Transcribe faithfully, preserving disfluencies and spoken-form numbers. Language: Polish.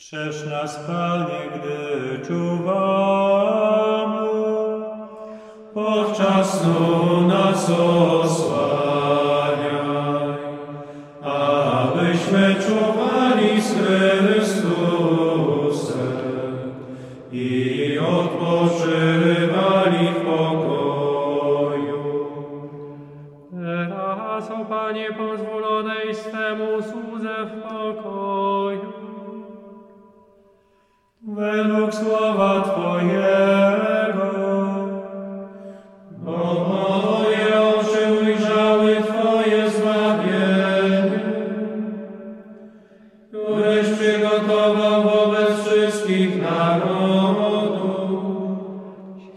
Strzeż nas, Panie, gdy czuwamy, podczas snu nas osłaniaj, abyśmy czuwali z Chrystusem i odpoczywali w pokoju. Teraz, o Panie, pozwolonej swemu słudze w pokoju. Według słowa Twojego, bo